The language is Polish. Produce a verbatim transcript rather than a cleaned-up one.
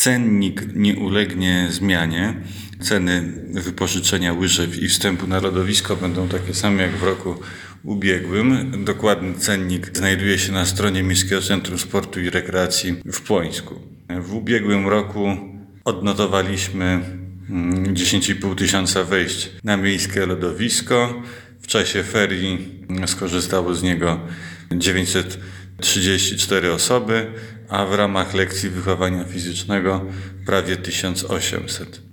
Cennik nie ulegnie zmianie. Ceny wypożyczenia łyżew i wstępu na lodowisko będą takie same jak w roku ubiegłym. Dokładny cennik znajduje się na stronie Miejskiego Centrum Sportu i Rekreacji w Płońsku. W ubiegłym roku odnotowaliśmy dziesięć i pół tysiąca wejść na miejskie lodowisko. W czasie ferii skorzystało z niego dziewięćset trzydzieści cztery osoby, a w ramach lekcji wychowania fizycznego prawie tysiąc osiemset.